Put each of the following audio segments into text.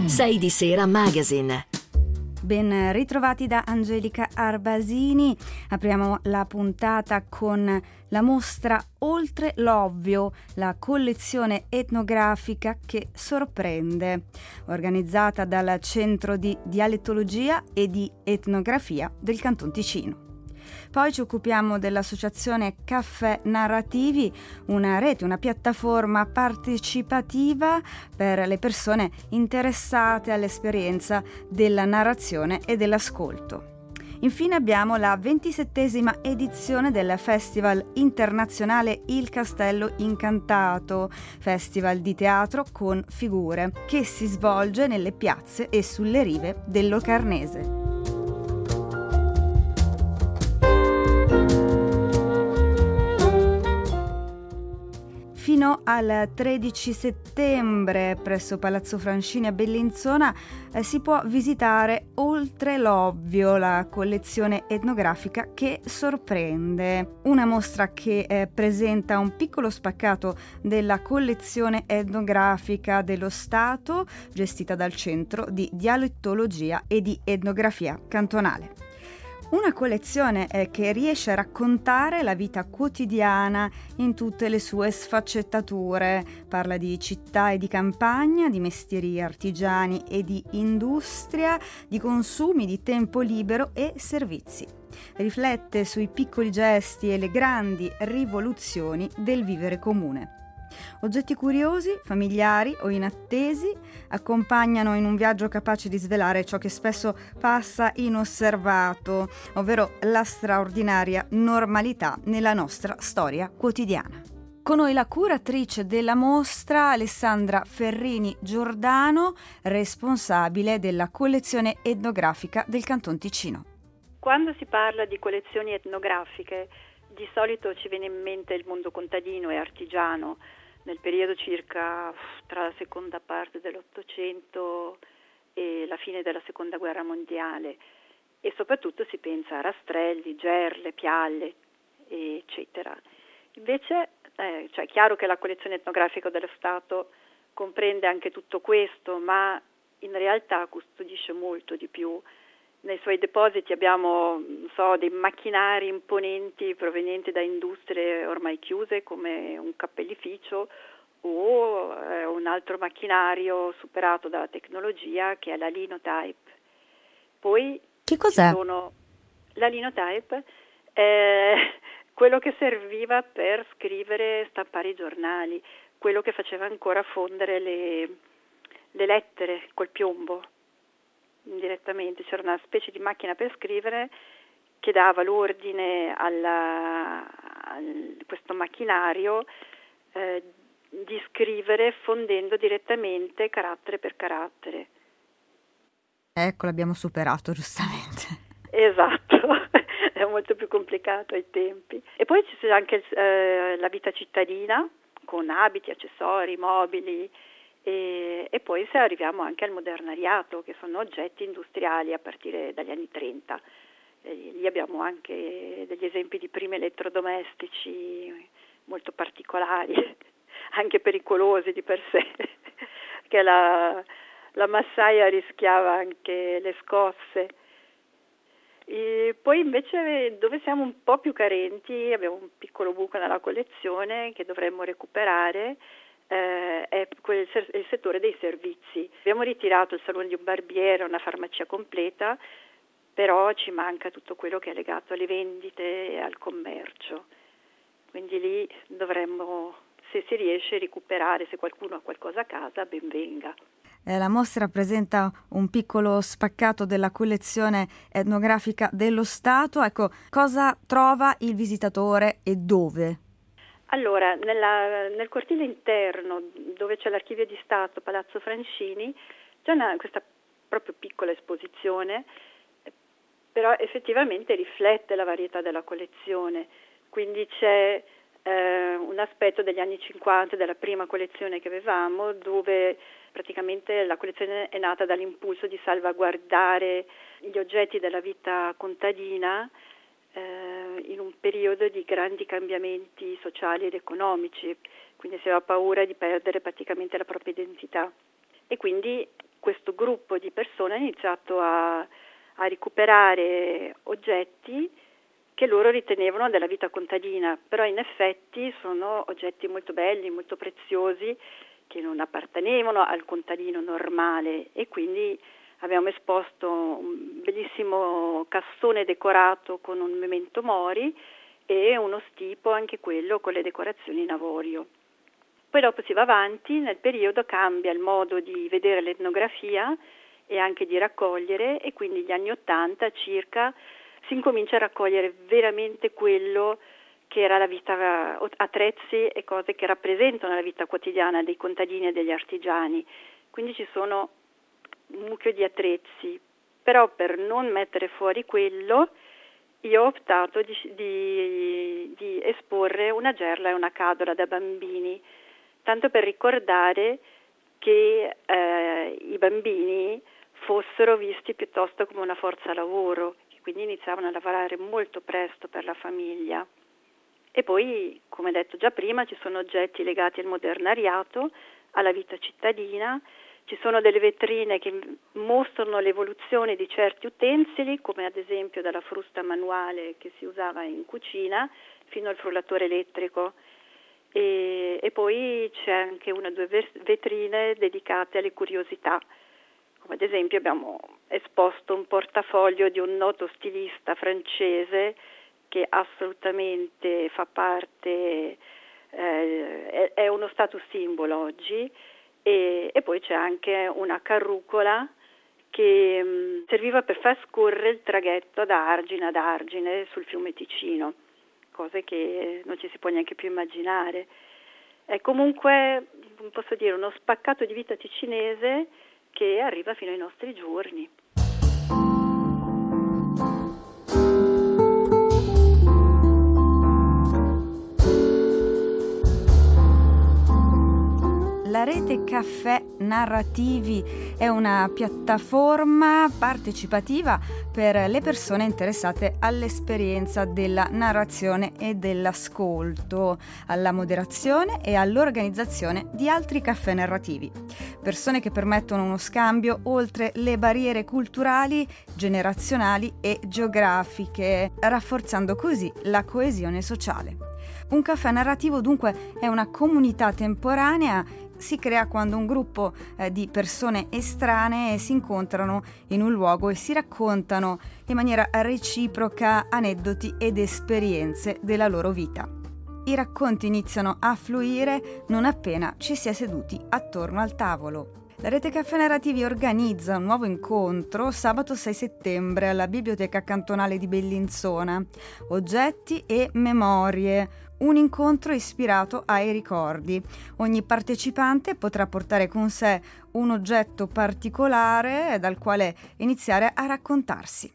6 di Sera Magazine. Ben ritrovati da Angelica Arbasini. Apriamo la puntata con la mostra Oltre l'Ovvio, la collezione etnografica che sorprende, organizzata dal Centro di Dialettologia e di Etnografia del Canton Ticino. Poi ci occupiamo dell'associazione Caffè Narrativi, una rete, una piattaforma partecipativa per le persone interessate all'esperienza della narrazione e dell'ascolto. Infine abbiamo la 27ª edizione del Festival Internazionale Il Castello Incantato, festival di teatro con figure, che si svolge nelle piazze e sulle rive del Locarnese. Fino al 13 settembre presso Palazzo Francini a Bellinzona si può visitare Oltre l'Ovvio, la collezione etnografica che sorprende. Una mostra che presenta un piccolo spaccato della collezione etnografica dello Stato, gestita dal Centro di Dialettologia e di Etnografia Cantonale. Una collezione che riesce a raccontare la vita quotidiana in tutte le sue sfaccettature. Parla di città e di campagna, di mestieri artigiani e di industria, di consumi, di tempo libero e servizi. Riflette sui piccoli gesti e le grandi rivoluzioni del vivere comune. Oggetti curiosi, familiari o inattesi accompagnano in un viaggio capace di svelare ciò che spesso passa inosservato, ovvero la straordinaria normalità nella nostra storia quotidiana. Con noi la curatrice della mostra, Alessandra Ferrini Giordano, responsabile della collezione etnografica del Canton Ticino. Quando si parla di collezioni etnografiche, di solito ci viene in mente il mondo contadino e artigiano, nel periodo circa tra la seconda parte dell'Ottocento e la fine della Seconda Guerra Mondiale, e soprattutto si pensa a rastrelli, gerle, pialle, eccetera. Invece è chiaro che la collezione etnografica dello Stato comprende anche tutto questo, ma in realtà custodisce molto di più. Nei suoi depositi abbiamo dei macchinari imponenti provenienti da industrie ormai chiuse come un cappellificio o un altro macchinario superato dalla tecnologia che è la linotype. Poi che cos'è? La linotype è quello che serviva per scrivere e stampare i giornali, quello che faceva ancora fondere le lettere col piombo. Indirettamente c'era una specie di macchina per scrivere che dava l'ordine a questo macchinario di scrivere fondendo direttamente carattere per carattere. Ecco, l'abbiamo superato giustamente. Esatto, è molto più complicato ai tempi. E poi c'è anche la vita cittadina con abiti, accessori, mobili. E poi se arriviamo anche al modernariato, che sono oggetti industriali a partire dagli anni 30. Lì abbiamo anche degli esempi di primi elettrodomestici molto particolari, anche pericolosi di per sé, che la massaia rischiava anche le scosse. E poi invece dove siamo un po' più carenti, abbiamo un piccolo buco nella collezione che dovremmo recuperare, è il settore dei servizi. Abbiamo ritirato il salone di un barbiere, una farmacia completa, però ci manca tutto quello che è legato alle vendite e al commercio. Quindi lì dovremmo, se si riesce, recuperare. Se qualcuno ha qualcosa a casa, ben venga. La mostra presenta un piccolo spaccato della collezione etnografica dello Stato. Ecco, cosa trova il visitatore e dove? Allora, nel cortile interno, dove c'è l'Archivio di Stato, Palazzo Francini, c'è questa proprio piccola esposizione, però effettivamente riflette la varietà della collezione. Quindi c'è un aspetto degli anni 50, della prima collezione che avevamo, dove praticamente la collezione è nata dall'impulso di salvaguardare gli oggetti della vita contadina in un periodo di grandi cambiamenti sociali ed economici, quindi si aveva paura di perdere praticamente la propria identità, e quindi questo gruppo di persone ha iniziato a recuperare oggetti che loro ritenevano della vita contadina, però in effetti sono oggetti molto belli, molto preziosi, che non appartenevano al contadino normale, e quindi abbiamo esposto un bellissimo cassone decorato con un memento mori e uno stipo, anche quello con le decorazioni in avorio. Poi dopo si va avanti, nel periodo cambia il modo di vedere l'etnografia e anche di raccogliere, e quindi negli anni '80 circa si incomincia a raccogliere veramente quello che era la vita, attrezzi e cose che rappresentano la vita quotidiana dei contadini e degli artigiani. Quindi ci sono un mucchio di attrezzi, però per non mettere fuori quello io ho optato di esporre una gerla e una cadola da bambini, tanto per ricordare che i bambini fossero visti piuttosto come una forza lavoro, quindi iniziavano a lavorare molto presto per la famiglia. E poi, come detto già prima, ci sono oggetti legati al modernariato, alla vita cittadina, ci sono delle vetrine che mostrano l'evoluzione di certi utensili, come ad esempio dalla frusta manuale che si usava in cucina fino al frullatore elettrico. E poi c'è anche una o due vetrine dedicate alle curiosità. Come ad esempio abbiamo esposto un portafoglio di un noto stilista francese che assolutamente fa parte, è uno status symbol oggi, e poi c'è anche una carrucola che serviva per far scorrere il traghetto da Argine ad Argine sul fiume Ticino, cose che non ci si può neanche più immaginare. È comunque, posso dire, uno spaccato di vita ticinese che arriva fino ai nostri giorni. La rete Caffè Narrativi è una piattaforma partecipativa per le persone interessate all'esperienza della narrazione e dell'ascolto, alla moderazione e all'organizzazione di altri caffè narrativi. Persone che permettono uno scambio oltre le barriere culturali, generazionali e geografiche, rafforzando così la coesione sociale. Un caffè narrativo dunque è una comunità temporanea. Si crea quando un gruppo di persone estranee si incontrano in un luogo e si raccontano in maniera reciproca aneddoti ed esperienze della loro vita. I racconti iniziano a fluire non appena ci si è seduti attorno al tavolo. La Rete Caffè Narrativi organizza un nuovo incontro sabato 6 settembre alla Biblioteca Cantonale di Bellinzona. Oggetti e memorie. Un incontro ispirato ai ricordi. Ogni partecipante potrà portare con sé un oggetto particolare dal quale iniziare a raccontarsi.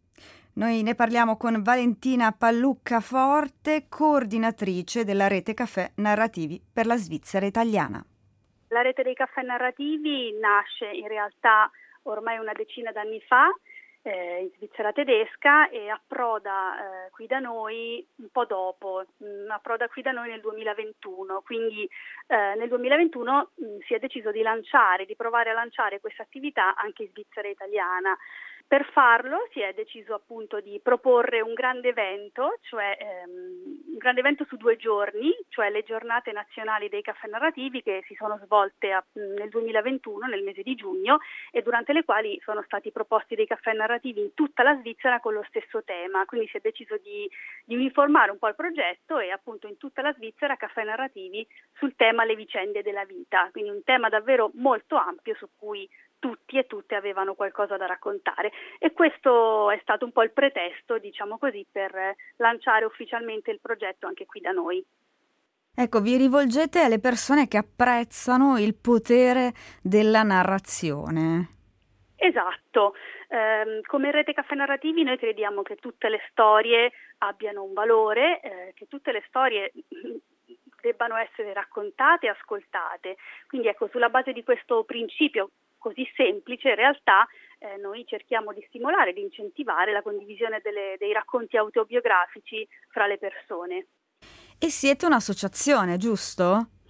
Noi ne parliamo con Valentina Pallucca Forte, coordinatrice della Rete Caffè Narrativi per la Svizzera italiana. La Rete dei Caffè Narrativi nasce in realtà ormai una decina d'anni fa in Svizzera tedesca e approda qui da noi un po' dopo, approda qui da noi nel 2021, quindi nel 2021 si è deciso di provare a lanciare questa attività anche in Svizzera italiana. Per farlo si è deciso appunto di proporre un grande evento, cioè un grande evento su 2 giorni, cioè le giornate nazionali dei caffè narrativi che si sono svolte nel 2021, nel mese di giugno, e durante le quali sono stati proposti dei caffè narrativi in tutta la Svizzera con lo stesso tema. Quindi si è deciso di uniformare un po' il progetto e appunto in tutta la Svizzera caffè narrativi sul tema le vicende della vita, quindi un tema davvero molto ampio su cui tutti e tutte avevano qualcosa da raccontare, e questo è stato un po' il pretesto, diciamo così, per lanciare ufficialmente il progetto anche qui da noi. Ecco, vi rivolgete alle persone che apprezzano il potere della narrazione. Esatto, come Rete Caffè Narrativi noi crediamo che tutte le storie abbiano un valore, che tutte le storie debbano essere raccontate e ascoltate, quindi ecco, sulla base di questo principio così semplice, in realtà noi cerchiamo di stimolare, di incentivare la condivisione dei racconti autobiografici fra le persone. E siete un'associazione, giusto?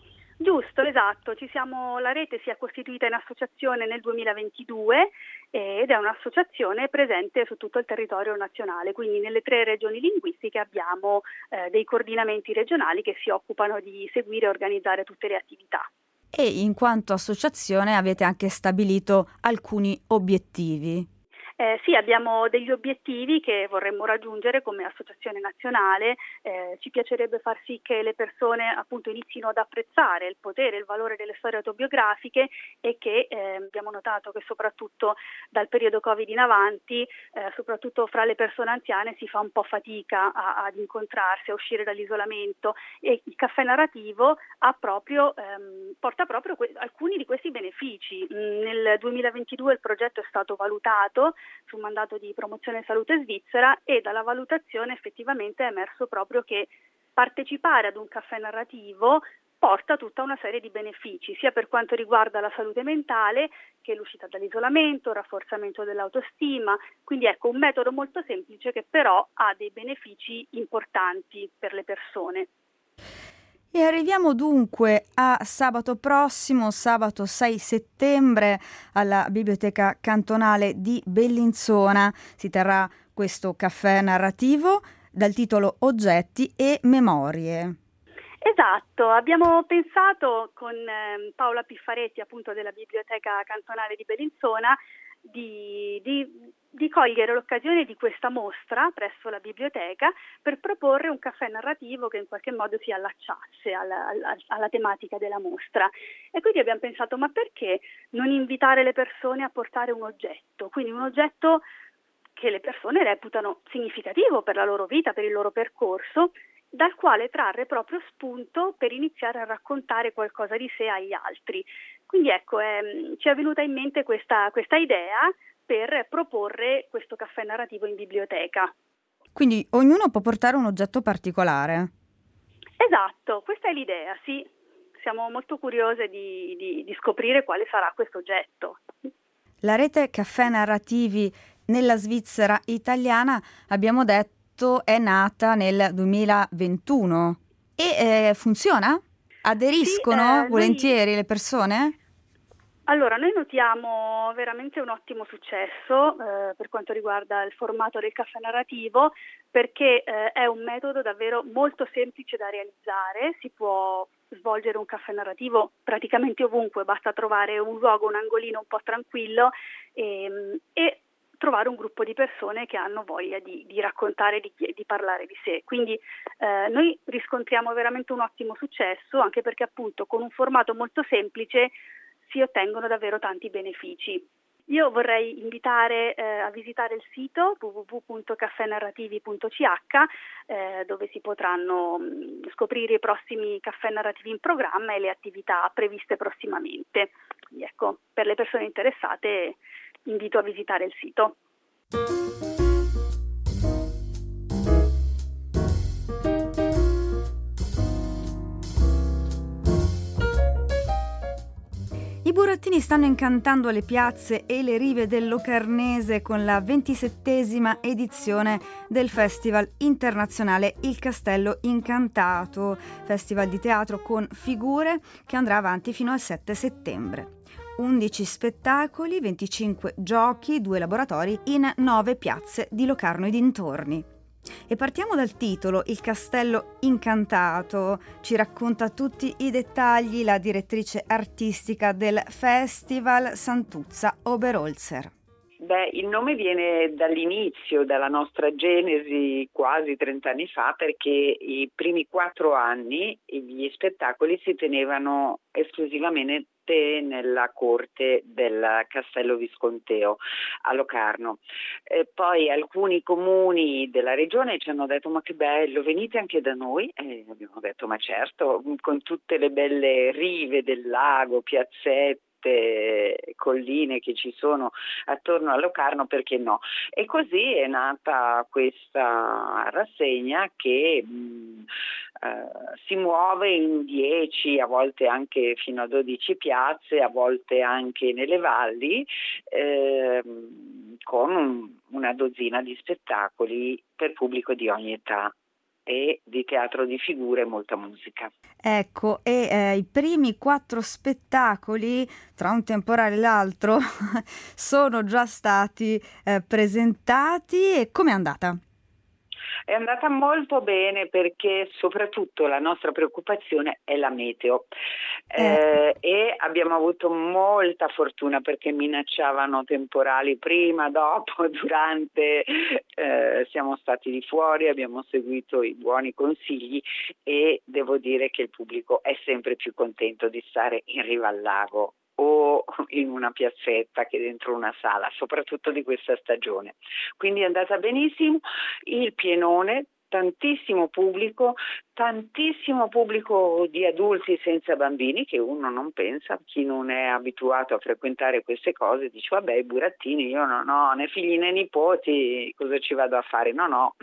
Giusto, esatto, la rete si è costituita in associazione nel 2022 ed è un'associazione presente su tutto il territorio nazionale, quindi nelle 3 regioni linguistiche abbiamo dei coordinamenti regionali che si occupano di seguire e organizzare tutte le attività. E in quanto associazione avete anche stabilito alcuni obiettivi. Sì, abbiamo degli obiettivi che vorremmo raggiungere come associazione nazionale. Ci piacerebbe far sì che le persone appunto inizino ad apprezzare il potere e il valore delle storie autobiografiche e che abbiamo notato che soprattutto dal periodo Covid in avanti, soprattutto fra le persone anziane, si fa un po' fatica ad incontrarsi, a uscire dall'isolamento, e il caffè narrativo porta proprio alcuni di questi benefici. Nel 2022 il progetto è stato valutato su mandato di promozione salute svizzera e dalla valutazione effettivamente è emerso proprio che partecipare ad un caffè narrativo porta tutta una serie di benefici, sia per quanto riguarda la salute mentale che l'uscita dall'isolamento, il rafforzamento dell'autostima. Quindi ecco, un metodo molto semplice che però ha dei benefici importanti per le persone. E arriviamo dunque a sabato prossimo, sabato 6 settembre, alla Biblioteca Cantonale di Bellinzona. Si terrà questo caffè narrativo dal titolo Oggetti e Memorie. Esatto, abbiamo pensato con Paola Piffaretti, appunto della Biblioteca Cantonale di Bellinzona, di cogliere l'occasione di questa mostra presso la biblioteca per proporre un caffè narrativo che in qualche modo si allacciasse alla tematica della mostra. E quindi abbiamo pensato, ma perché non invitare le persone a portare un oggetto? Quindi un oggetto che le persone reputano significativo per la loro vita, per il loro percorso, dal quale trarre proprio spunto per iniziare a raccontare qualcosa di sé agli altri. Quindi ecco, ci è venuta in mente questa idea per proporre questo caffè narrativo in biblioteca. Quindi ognuno può portare un oggetto particolare? Esatto, questa è l'idea, sì. Siamo molto curiose di scoprire quale sarà questo oggetto. La rete caffè narrativi nella Svizzera italiana, abbiamo detto, è nata nel 2021 e funziona? Aderiscono volentieri le persone? Allora, noi notiamo veramente un ottimo successo per quanto riguarda il formato del caffè narrativo, perché è un metodo davvero molto semplice da realizzare. Si può svolgere un caffè narrativo praticamente ovunque, basta trovare un luogo, un angolino un po' tranquillo e trovare un gruppo di persone che hanno voglia di raccontare, di parlare di sé. Quindi noi riscontriamo veramente un ottimo successo, anche perché appunto con un formato molto semplice si ottengono davvero tanti benefici. Io vorrei invitare a visitare il sito www.caffenarrativi.ch dove si potranno scoprire i prossimi caffè narrativi in programma e le attività previste prossimamente. Quindi ecco, per le persone interessate invito a visitare il sito. I burattini stanno incantando le piazze e le rive del Locarnese con la 27ª edizione del Festival internazionale Il Castello Incantato, festival di teatro con figure che andrà avanti fino al 7 settembre. 11 spettacoli, 25 giochi, 2 laboratori in 9 piazze di Locarno e dintorni. E partiamo dal titolo, Il Castello Incantato. Ci racconta tutti i dettagli la direttrice artistica del festival, Santuzza Oberholzer. Il nome viene dall'inizio, dalla nostra genesi quasi 30 anni fa, perché i primi 4 anni gli spettacoli si tenevano esclusivamente nella corte del Castello Visconteo a Locarno. Poi alcuni comuni della regione ci hanno detto: ma che bello, venite anche da noi. E abbiamo detto: ma certo, con tutte le belle rive del lago, piazzette, colline che ci sono attorno a Locarno, perché no? E così è nata questa rassegna che si muove in 10, a volte anche fino a 12 piazze, a volte anche nelle valli, con una dozzina di spettacoli per pubblico di ogni età. e di teatro di figure e molta musica. Ecco, e i primi 4 spettacoli, tra un temporale e l'altro, sono già stati presentati. E com'è andata? È andata molto bene perché soprattutto la nostra preoccupazione è la meteo e abbiamo avuto molta fortuna perché minacciavano temporali prima, dopo, durante, siamo stati di fuori, abbiamo seguito i buoni consigli e devo dire che il pubblico è sempre più contento di stare in riva al lago o in una piazzetta che dentro una sala, soprattutto di questa stagione. Quindi è andata benissimo, il pienone, tantissimo pubblico di adulti senza bambini, che uno non pensa, chi non è abituato a frequentare queste cose dice vabbè, i burattini, io non ho né figli né nipoti, cosa ci vado a fare? No,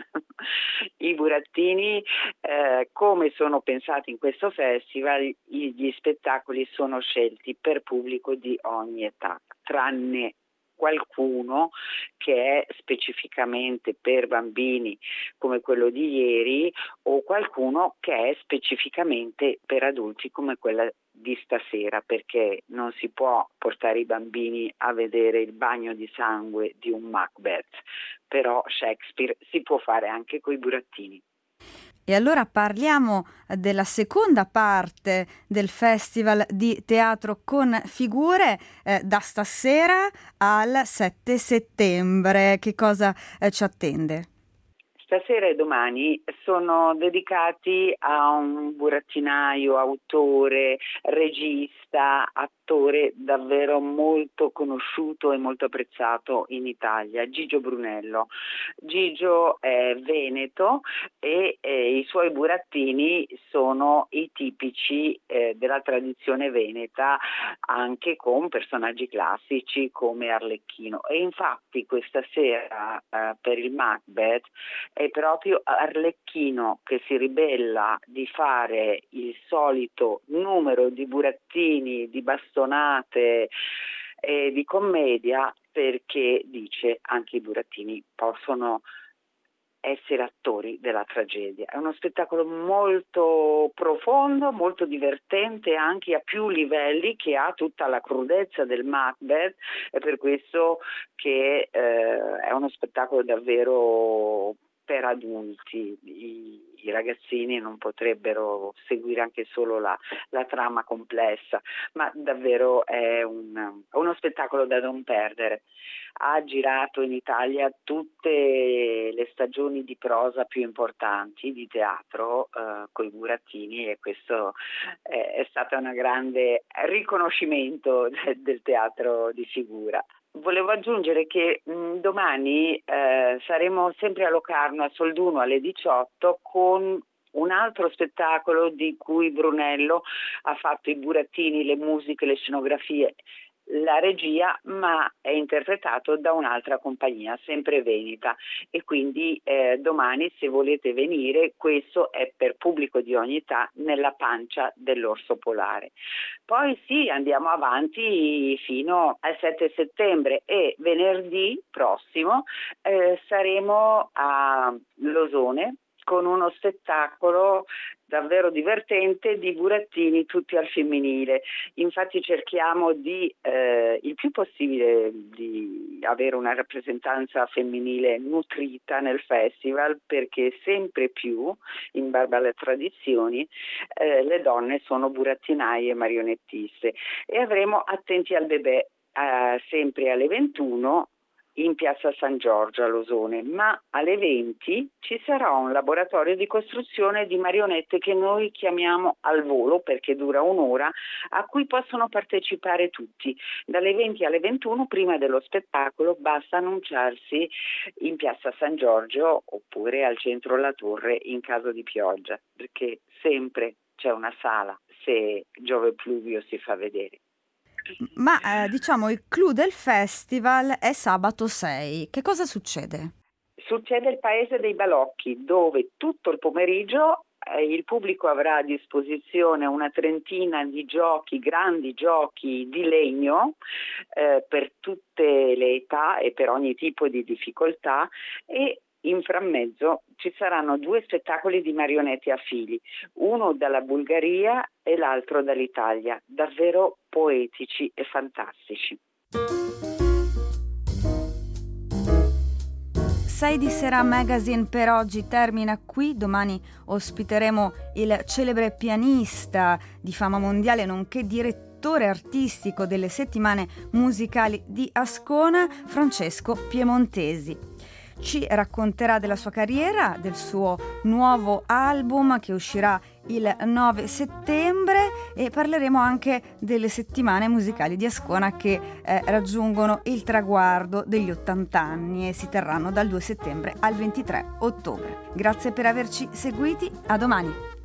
i burattini come sono pensati in questo festival, gli spettacoli sono scelti per pubblico di ogni età, tranne qualcuno che è specificamente per bambini come quello di ieri o qualcuno che è specificamente per adulti come quella di stasera, perché non si può portare i bambini a vedere il bagno di sangue di un Macbeth, però Shakespeare si può fare anche coi burattini. E allora parliamo della seconda parte del Festival di Teatro con Figure, da stasera al 7 settembre. Che cosa ci attende? Stasera e domani sono dedicati a un burattinaio, autore, regista, attore davvero molto conosciuto e molto apprezzato in Italia, Gigio Brunello. Gigio è veneto e i suoi burattini sono i tipici della tradizione veneta, anche con personaggi classici come Arlecchino. E infatti questa sera per il Macbeth è proprio Arlecchino che si ribella di fare il solito numero di burattini, di bastonate e di commedia, perché dice anche i burattini possono essere attori della tragedia. È uno spettacolo molto profondo, molto divertente anche a più livelli, che ha tutta la crudezza del Macbeth, è per questo che è uno spettacolo davvero per adulti. I ragazzini non potrebbero seguire anche solo la trama complessa, ma davvero è uno spettacolo da non perdere. Ha girato in Italia tutte le stagioni di prosa più importanti di teatro coi burattini, e questo è stato un grande riconoscimento del teatro di figura. Volevo aggiungere che domani saremo sempre a Locarno, a Solduno, alle 18 con un altro spettacolo di cui Brunello ha fatto i burattini, le musiche, le scenografie, la regia, ma è interpretato da un'altra compagnia, sempre veneta, e quindi domani, se volete venire, questo è per pubblico di ogni età, nella pancia dell'orso polare. Poi sì, andiamo avanti fino al 7 settembre e venerdì prossimo saremo a Losone con uno spettacolo davvero divertente di burattini tutti al femminile. Infatti cerchiamo il più possibile di avere una rappresentanza femminile nutrita nel festival, perché sempre più, in barba alle tradizioni, le donne sono burattinaie e marionettiste. E avremo Attenti al bebè sempre alle 21 in piazza San Giorgio a Losone, ma alle 20 ci sarà un laboratorio di costruzione di marionette che noi chiamiamo al volo, perché dura un'ora, a cui possono partecipare tutti. Dalle 20 alle 21, prima dello spettacolo, basta annunciarsi in piazza San Giorgio oppure al centro La Torre in caso di pioggia, perché sempre c'è una sala se Giove Pluvio si fa vedere. Ma diciamo il clou del festival è sabato 6. Che cosa succede? Succede il Paese dei Balocchi, dove tutto il pomeriggio il pubblico avrà a disposizione una trentina di giochi, grandi giochi di legno per tutte le età e per ogni tipo di difficoltà, e in frammezzo ci saranno 2 spettacoli di marionette a fili, uno dalla Bulgaria e l'altro dall'Italia, davvero poetici e fantastici. 6 di Sera Magazine per oggi termina qui. Domani ospiteremo il celebre pianista di fama mondiale nonché direttore artistico delle settimane musicali di Ascona, Francesco Piemontesi. Ci racconterà della sua carriera, del suo nuovo album che uscirà il 9 settembre e parleremo anche delle settimane musicali di Ascona che raggiungono il traguardo degli 80 anni e si terranno dal 2 settembre al 23 ottobre. Grazie per averci seguiti, a domani!